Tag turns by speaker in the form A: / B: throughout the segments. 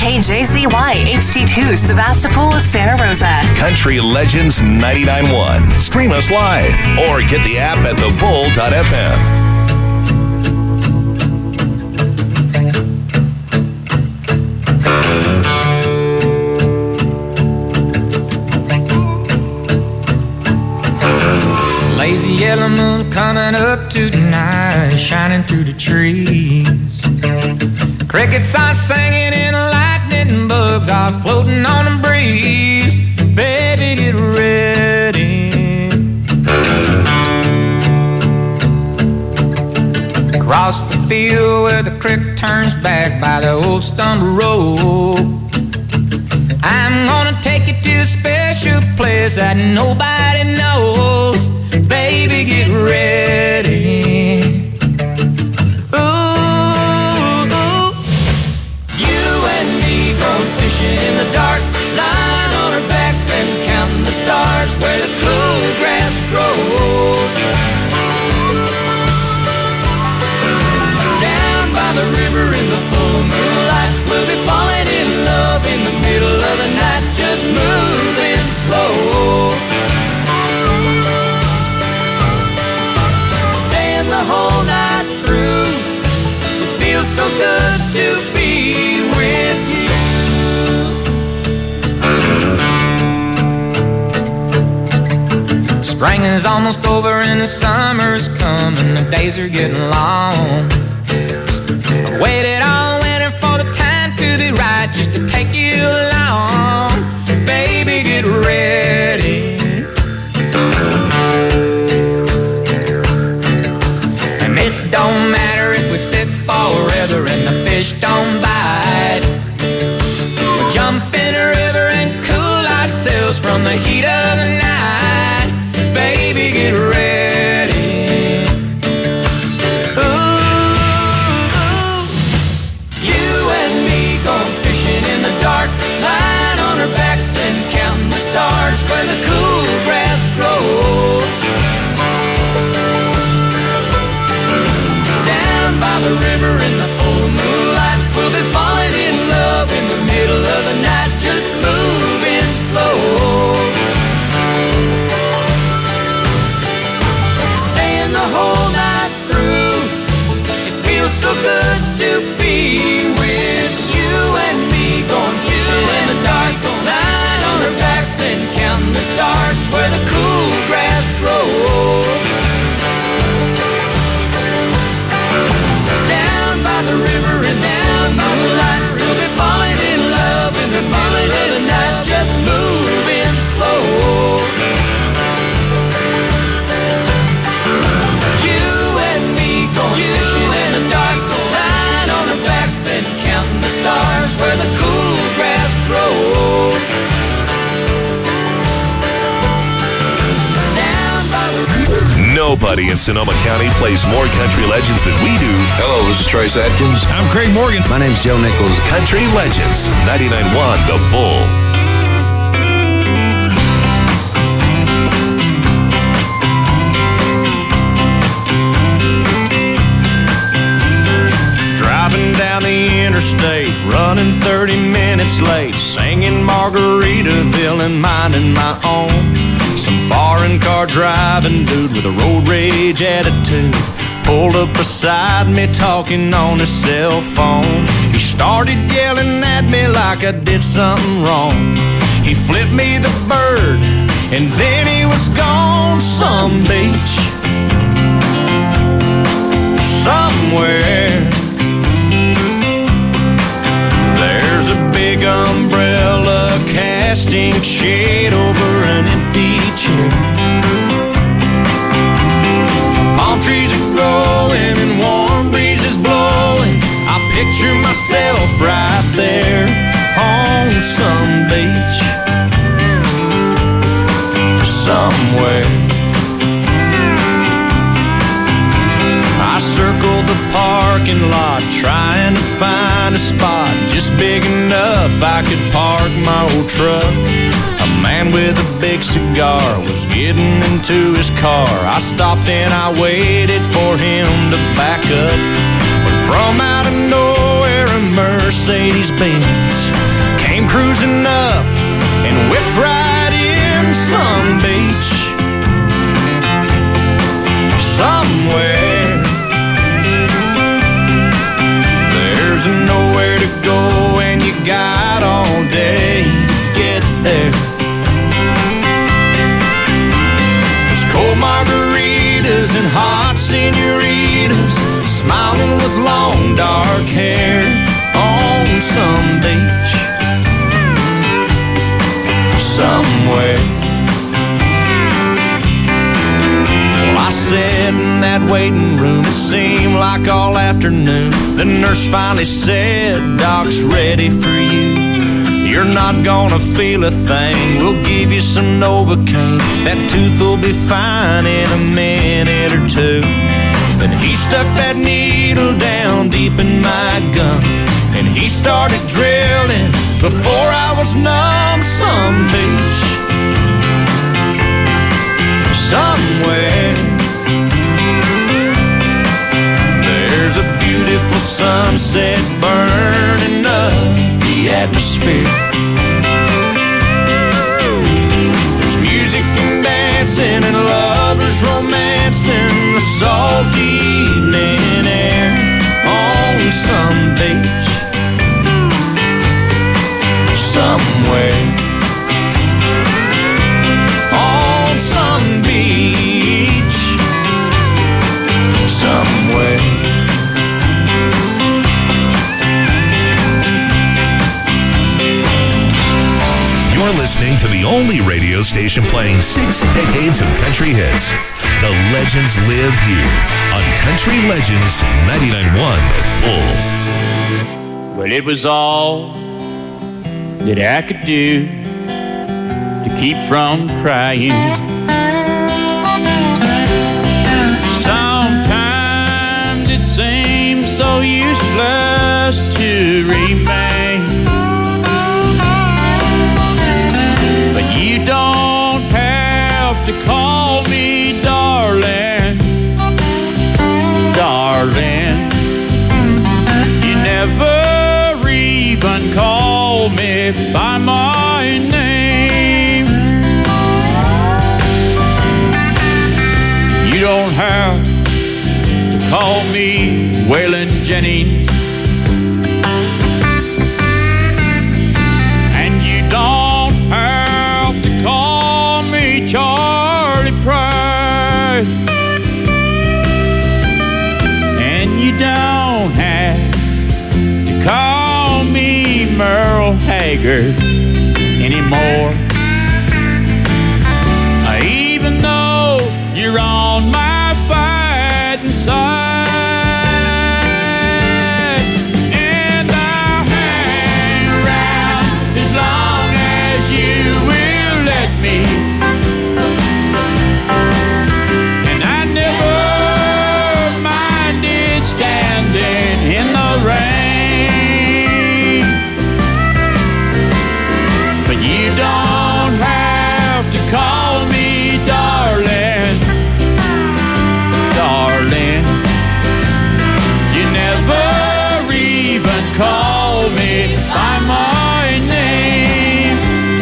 A: KJZY HD2 Sebastopol, Santa Rosa.
B: Country Legends 99.1. Stream us live or get the app at thebull.fm.
C: Lazy yellow moon coming up tonight, shining through the trees. Crickets are singing and lightning bugs are floating on the breeze. Baby, get ready. Across the field where the creek turns back by the old stump road, I'm gonna take you to a special place that nobody knows. Baby, get ready. Ooh, you and me going fishing in the dark, lying on our backs and counting the stars where the cool grass grows. Down by the river in the full moonlight, we'll be falling in love in the middle of the night, just moving slow. The whole night through, it feels so good to be with you. Spring is almost over and the summer's coming, the days are getting long. I waited all winter for the time to be right, just to take you along. Baby, get ready. Don't matter if we sit forever and the fish don't bite. We'll jump in a river and cool ourselves from the heat of the night. Baby, get ready. Ooh, you and me going fishing in the dark, lying on our backs and counting the stars where the cool grass grows. By the river in the full moonlight, we'll be falling in love in the middle of the night, just moving slow. Staying the whole night through, it feels so good to be with you and me, going fishing in the dark, lying on our backs and counting the stars where the cool grass grows. By the river and down by the light, we'll be falling in love in the middle of the night, just moving slow. You and me going fishing in the dark, lying on our backs and counting the stars where the cool grass grows.
B: Nobody in Sonoma County plays more country legends than we do.
D: Hello, this is Trace Atkins.
E: I'm Craig Morgan.
F: My name's Joe Nichols.
B: Country Legends 99.1 The Bull.
E: Driving down the interstate, running 30 minutes late, singing Margaritaville and minding my own. Some foreign car driving dude with a road rage attitude pulled up beside me talking on his cell phone. He started yelling at me like I did something wrong. He flipped me the bird and then he was gone. Some beach somewhere, there's a big umbrella casting shade over an empty chair. Palm trees are growing and warm breezes blowing. I picture myself right there on some beach somewhere. I circled the parking lot trying to find a spot just big enough I could park my old truck. A man with a big cigar was getting into his car. I stopped and I waited for him to back up. When from out of nowhere a Mercedes-Benz came cruising up and whipped right in some beach somewhere. There's nowhere to go and you got all day to get there. There's cold margaritas and hot senoritas smiling with long dark hair on some beach somewhere. Well, I sat in that waiting room. It seemed like all afternoon. The nurse finally said, Doc's ready for you. You're not gonna feel a thing. We'll give you some Novocaine. That tooth will be fine in a minute or two. Then he stuck that needle down deep in my gum, and he started drilling before I was numb. Some beach somewhere. There's a beautiful sunset burning up the atmosphere. There's music and dancing and lovers romancing the salty evening air on some beach somewhere. On some beach somewhere.
B: You're listening to the only radio station playing 6 decades of country hits. The legends live here on Country Legends 99.1 The Bull.
D: Well, it was all that I could do to keep from crying. Sometimes it seems so useless to remain, but you don't have to call me darling, darling. You never even call me by my name. You don't have to call me Waylon Jennings, and you don't have to call me Charlie Price, and you don't have to call me Merle Haggard anymore. Even though you're on my fighting side, and I'll hang around as long as you will let me. And I never minded standing in the rain, but you don't have to call me darling, darling. You never even call me by my name.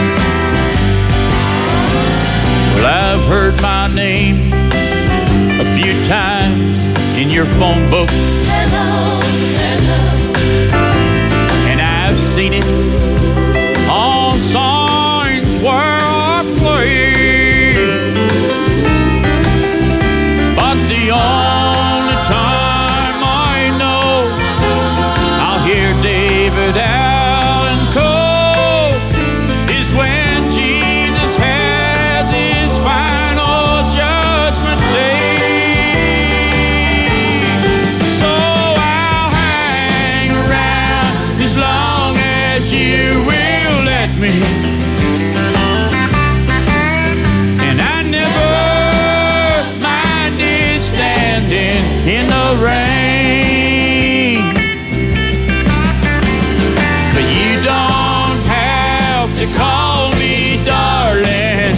D: Well, I've heard my name a few times in your phone book. Hello, hello. And I've seen it on signs where I play, but the only time I know I'll hear David Allan Coe is when Jesus has his final judgment day. So I'll hang around as long as you will let me. And I never minded standing in the rain, but you don't have to call me darling,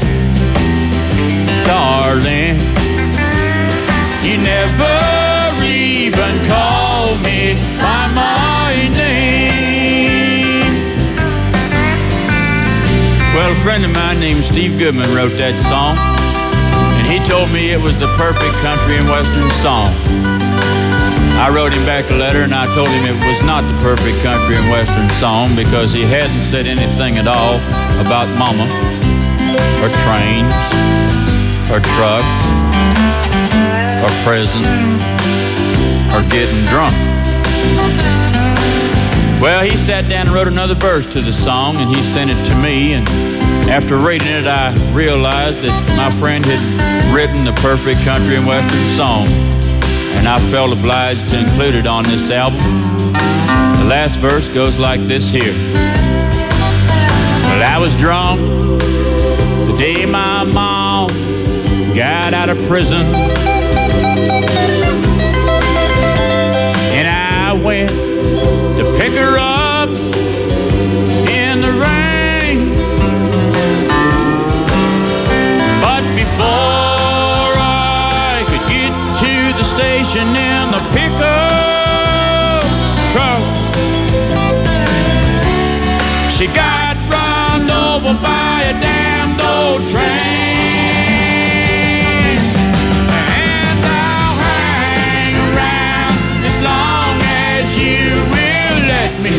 D: darling. You never even call me by my name. friend of mine named Steve Goodman wrote that song, and he told me it was the perfect country and western song. I wrote him back a letter and I told him it was not the perfect country and western song because he hadn't said anything at all about mama, or trains, or trucks, or presents, or getting drunk. Well, he sat down and wrote another verse to the song and he sent it to me, and after reading it I realized that my friend had written the perfect country and western song, and I felt obliged to include it on this album. The last verse goes like this here. Well, I was drunk the day my mom got out of prison, and I went to pick her up in the rain. But before I could get to the station in the pickup truck, she got run over by a damned old train. And I'll hang around as long as you will let me.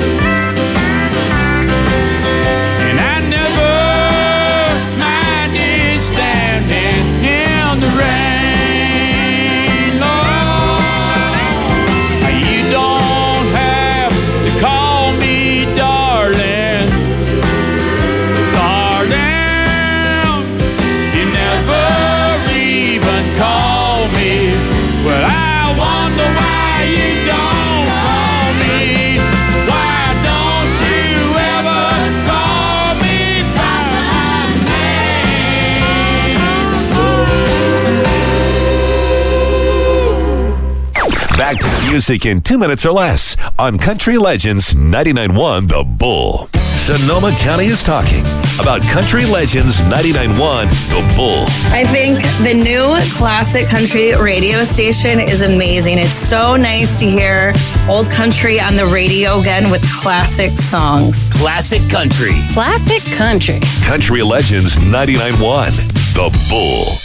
D: And I never minded standing in the rain. Lord, you don't have to call me darling, darling. You never even call me. Well, I wonder why you don't call me. Why don't you ever call me by my name?
B: Back to the music in 2 minutes or less on Country Legends 99.1 The Bull. Sonoma County is talking about Country Legends 99.1 The Bull.
F: I think the new classic country radio station is amazing. It's so nice to hear old country on the radio again with classic songs.
G: Classic country.
A: Classic country.
B: Country Legends 99.1 The Bull.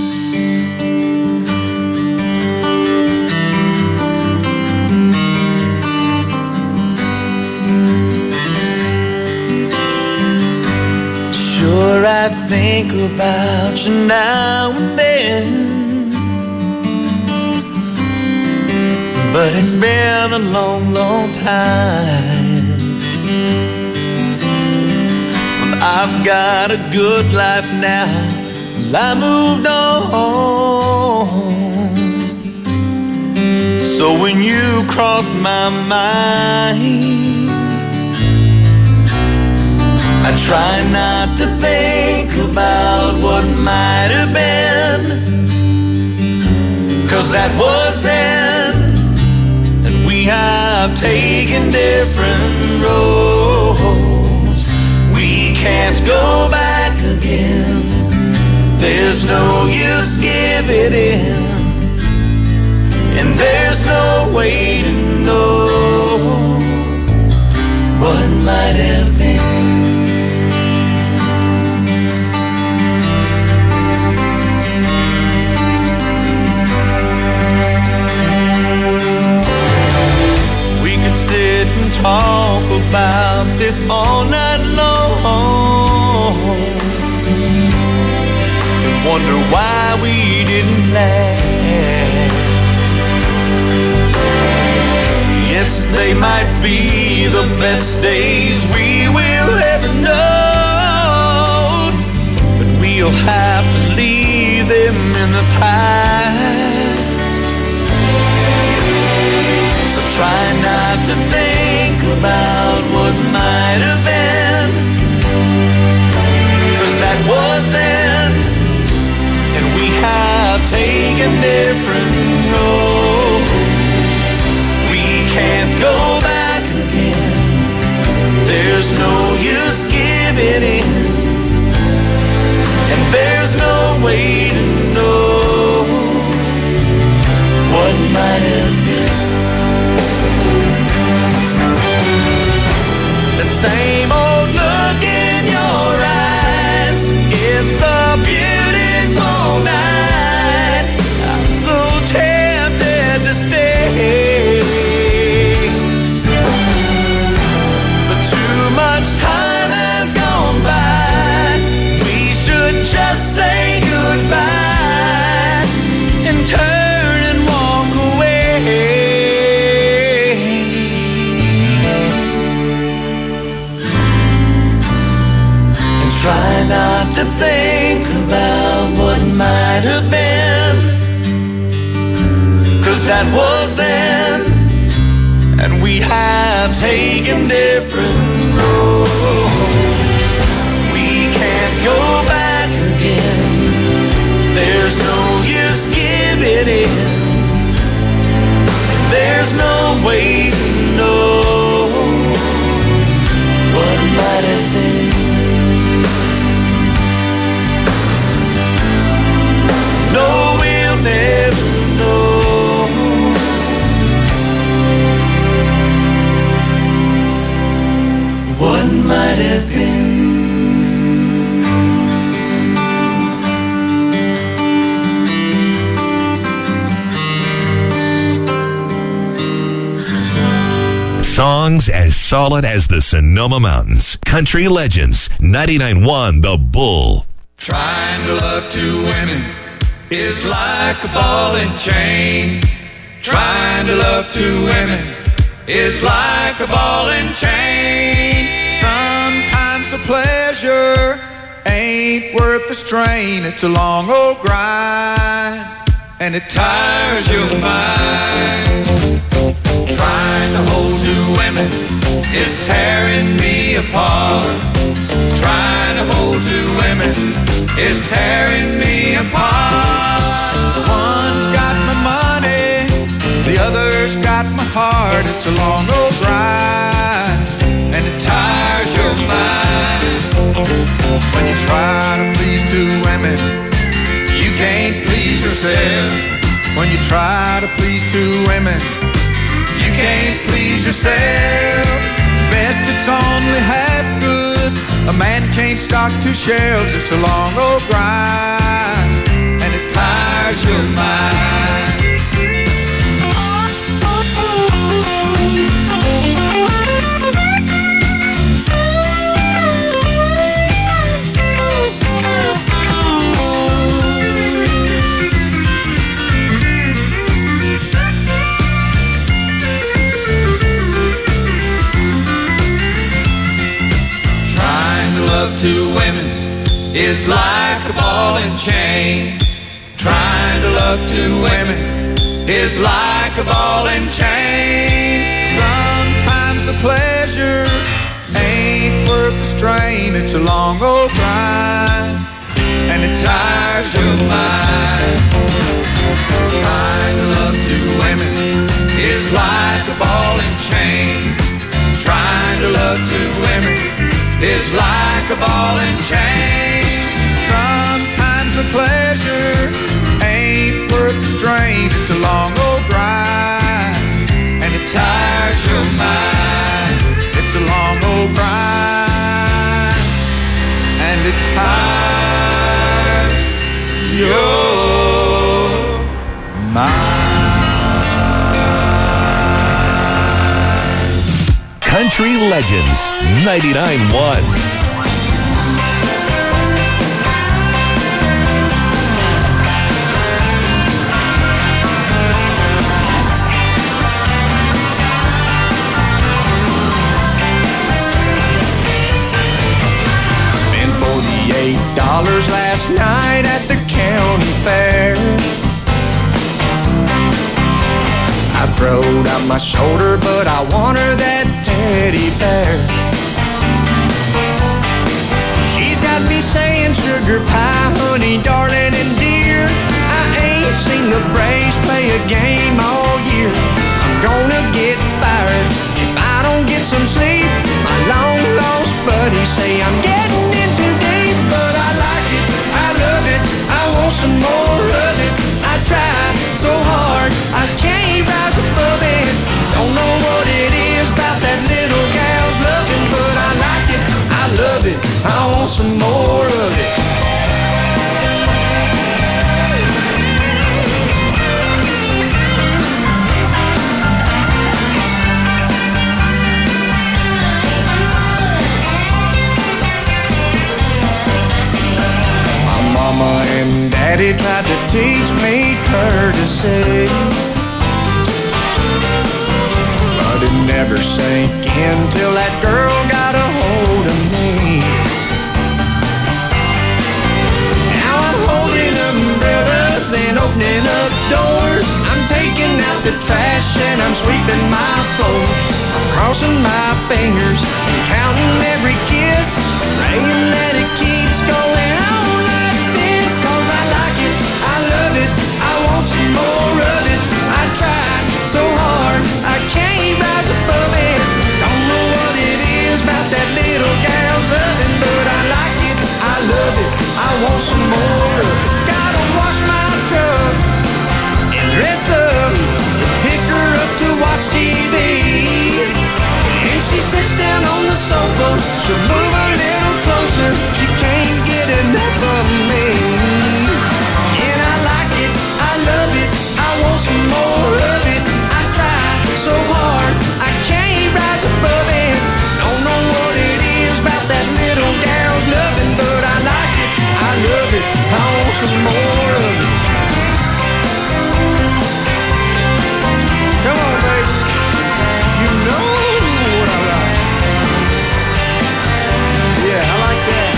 C: Sure, I think about you now and then, but it's been a long, long time. Well, I've got a good life now, well, I moved on. So when you cross my mind, I try not to think about what might have been, 'cause that was then, and we have taken different roads. We can't go back again. There's no use giving in, and there's no way to know what might have been. Sit and talk about this all night long, and wonder why we didn't last. Yes, they might be the best days we will ever know, but we'll have to leave them in the past. Try not to think about what might have been, 'cause that was then, and we have taken different roads. We can't go back again. There's no use giving in, and there's no way to know what might have been. The same old look in your eyes Try not to think about what might have been, 'cause that was then, and we have taken different roads. We can't go back again. There's no use giving in. There's no way to know what might have been. No, we'll never know what might have been.
B: Songs as solid as the Sonoma Mountains. Country Legends, 99.1 The Bull.
C: Trying to love two women is like a ball and chain. Trying to love two women is like a ball and chain.
G: Sometimes the pleasure ain't worth the strain. It's a long old grind, and it
C: Tires your mind. Trying to hold two women is tearing me apart. Trying to hold two women is tearing me apart.
G: One's got my money, the other's got my heart. It's a long old ride, and it
C: Tires your mind.
G: when you try to please two women, you can't please yourself. When you try to please two women, you can't please yourself. Best it's only half good. A man can't stock two shelves. It's a long old grind, and it
C: Tires your mind. Two women is like a ball and chain. Trying to love two women is like a ball and chain.
G: sometimes the pleasure ain't worth the strain. It's a long old grind, and it
C: Tires your mind. Trying to love two women is like a ball and chain. Trying to love two women is like a ball and chain.
G: Sometimes the pleasure ain't worth the strain. It's a long old grind, and it
C: Tires your mind.
G: It's a long old grind, and it tires your mind.
B: Country Legends, 99.1.
E: Spent $48 last night at the county fair. I throwed out my shoulder, but I want her that teddy bear. She's got me saying sugar pie, honey, darling, and dear. I ain't seen the Braves play a game all year. I'm gonna get fired if I don't get some sleep. My long lost buddies say I'm getting in too deep, but I like it, I love it, I want some more of it. I try so hard, I can't rise above it. Don't know what it is about that little gal's loving, but I like it, I love it, I want some more of it. My mama and daddy tried to teach me courtesy, but it never sank in till that girl got a hold of me. So move a little closer, she can't get enough of me. And I like it, I love it, I want some more of it. I try so hard, I can't rise above it. Don't know what it is about that little gal's loving, but I like it, I love it, I want some more of it. Come on, baby, you know what I like. Yeah, I like that.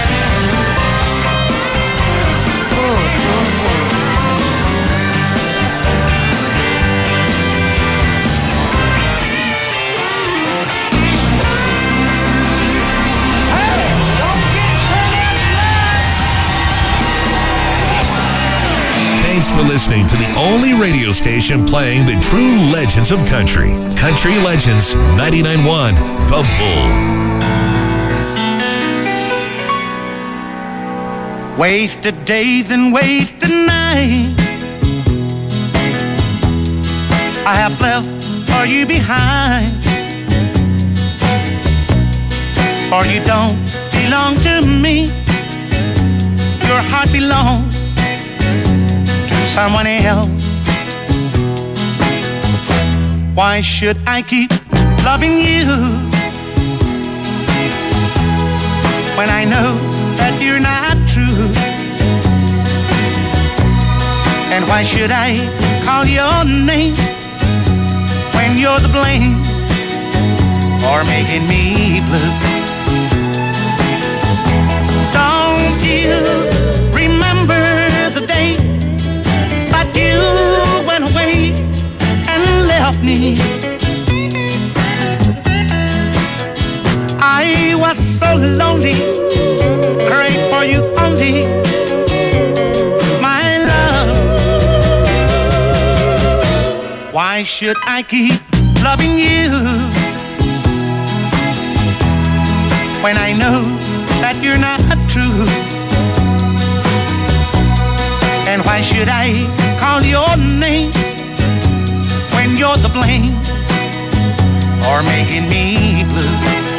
B: Thanks for listening to the only radio station playing the true legends of country. Country Legends 99.1 The Bull.
E: Wasted days and wasted nights I have left for you behind. For you don't belong to me. Your heart belongs someone else. Why should I keep loving you when I know that you're not true? And why should I call your name when you're the blame for making me blue? Don't you remember the day you went away and left me? I was so lonely, prayed for you only, my love. Why should I keep loving you when I know that you're not true? And why should I call your name when you're the blame for making me blue?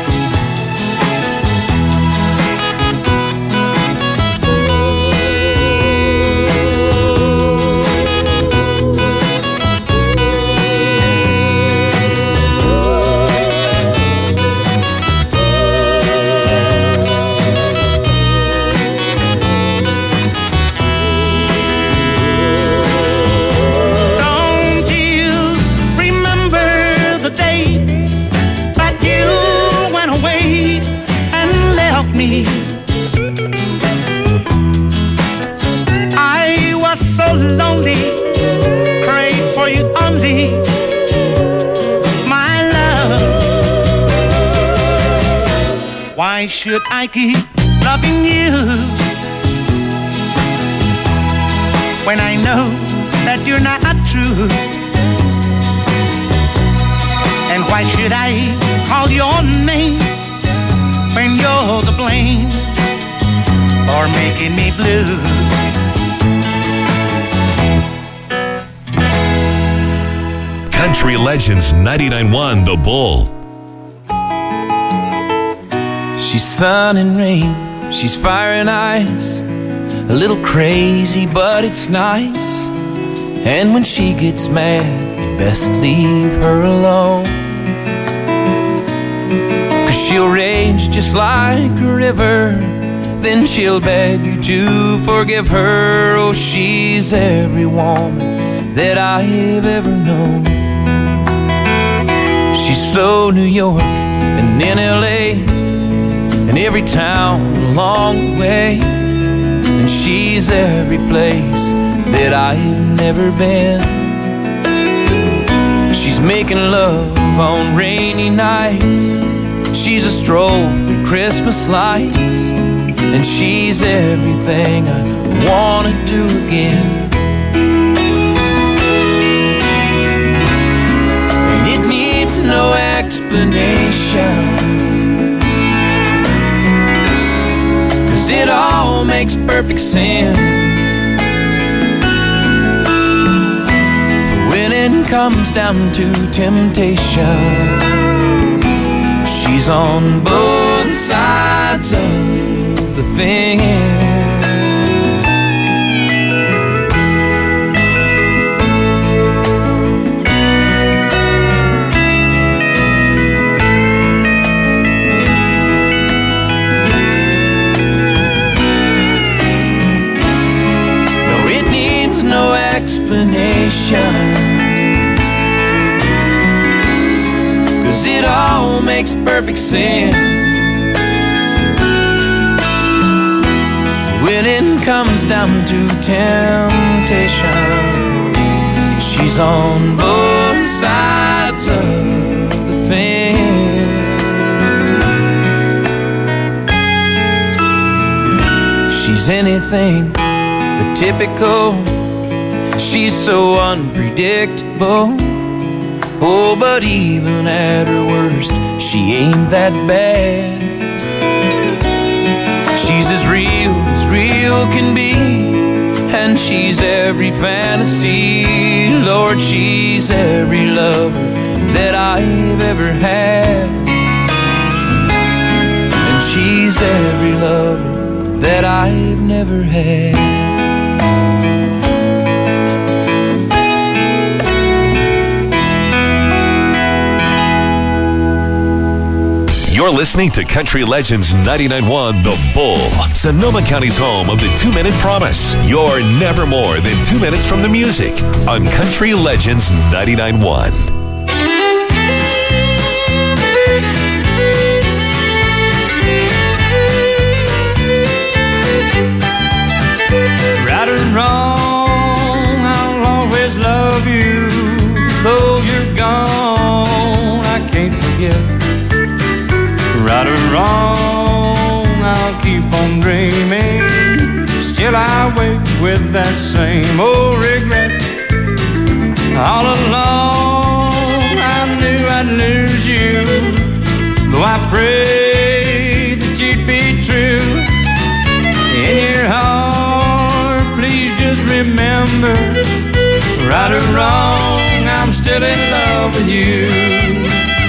E: I was so lonely, prayed for you only, my love. Why should I keep loving you when I know that you're not true? And why should I call your name when you're the blame for making me blue?
B: Country Legends 99.1 The Bull.
H: She's sun and rain, she's fire and ice, a little crazy but it's nice. And when she gets mad, you best leave her alone, 'cause she'll rage just like a river, then she'll beg you to forgive her. Oh, she's every woman that I've ever known. She's so New York and in LA and every town along the way, and she's every place that I've never been. She's making love on rainy nights, she's a stroll through Christmas lights, and she's everything I wanna do again. And it needs no explanation, 'cause it all makes perfect sense. For when it comes down to temptation, she's on board both sides of the fence. No, it needs no explanation, 'cause it all makes perfect sense when it comes down to temptation. She's on both sides of the fence. She's anything but typical. She's so unpredictable. Oh, but even at her worst, she ain't that bad. She's as real can be, and she's every fantasy. Lord, she's every lover that I've ever had, and she's every lover that I've never had.
B: You're listening to Country Legends 99.1 The Bull, Sonoma County's home of the 2-Minute Promise. You're never more than 2 minutes from the music on Country Legends 99.1.
E: Right or wrong, I'll always love you. Though you're gone, I can't forget. Right or wrong, I'll keep on dreaming. Still I wake with that same old regret. All along I knew I'd lose you, though I prayed that you'd be true. In your heart, please just remember, right or wrong, I'm still in love with you.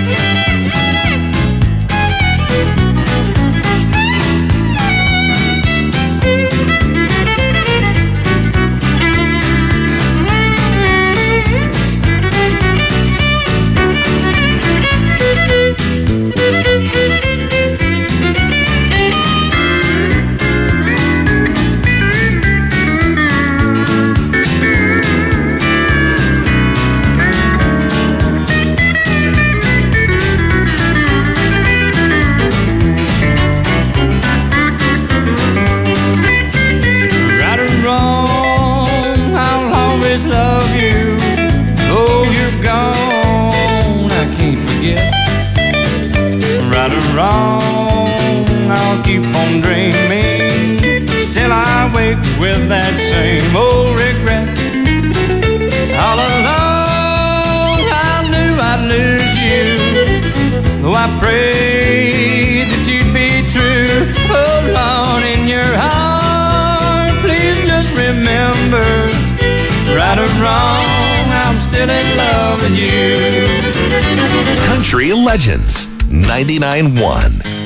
E: Right or wrong, I'll keep on dreaming. Still I wake with that same old regret. All along I knew I'd lose you, though I prayed that you'd be true. Hold on in your heart, please just remember, right or wrong, I'm still in love with you.
B: Country Legends 99.1.